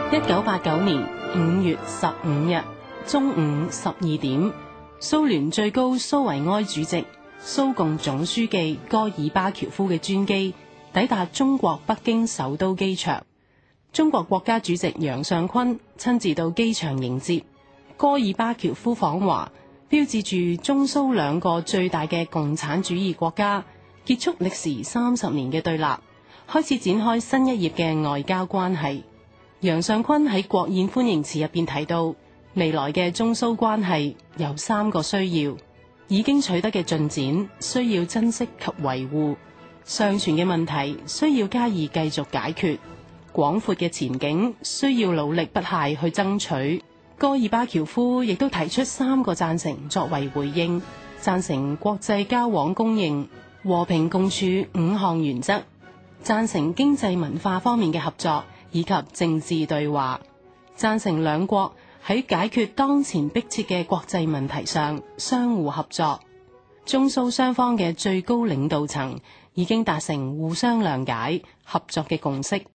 1989年5月15日中午12點，蘇聯最高蘇維埃主席、蘇共總書記戈爾巴喬夫嘅專機抵達中國北京首都機場。中國國家主席楊尚昆親自到機場迎接。戈爾巴喬夫訪華，標誌住中蘇兩個最大嘅共產主義國家結束歷時30年嘅對立，開始展開新一頁嘅外交關係。楊尚昆喺國宴歡迎詞入邊提到，未來嘅中蘇關係有3個需要：已經取得嘅進展需要珍惜及維護，尚存嘅問題需要加以繼續解決，廣闊嘅前景需要努力不懈去爭取。戈爾巴喬夫亦都提出3個贊成作為回應，贊成國際交往公認、和平共處5項原則，贊成經濟文化方面嘅合作以及政治對話，贊成兩國喺解決當前迫切嘅國際問題上相互合作。中蘇雙方嘅最高領導層已經達成互相諒解、合作嘅共識。